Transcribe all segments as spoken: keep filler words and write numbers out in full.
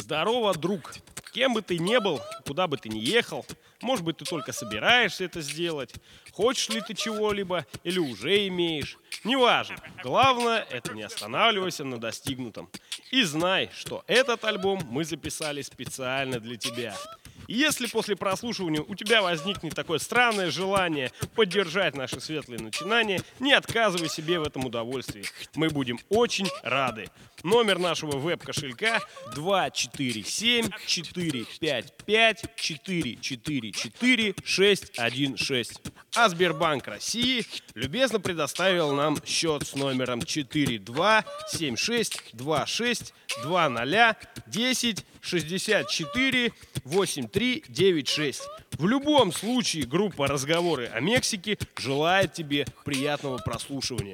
Здорово, друг! Кем бы ты ни был, куда бы ты ни ехал, может быть, ты только собираешься это сделать, хочешь ли ты чего-либо или уже имеешь, неважно. Главное, это не останавливайся на достигнутом. И знай, что этот альбом мы записали специально для тебя. И если после прослушивания у тебя возникнет такое странное желание поддержать наши светлые начинания, не отказывай себе в этом удовольствии. Мы будем очень рады. Номер нашего веб-кошелька два четыре семь четыре пять пять четыре четыре четыре шесть один шесть. А Сбербанк России любезно предоставил нам счет с номером четыре два семь шесть два шесть два ноль десять шестьдесят четыре восемь три девять шесть. В любом случае группа «Разговоры о Мексике» желает тебе приятного прослушивания.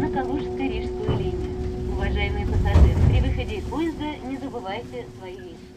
Уважаемые пассажиры, при выходе из поезда не забывайте свои вещи.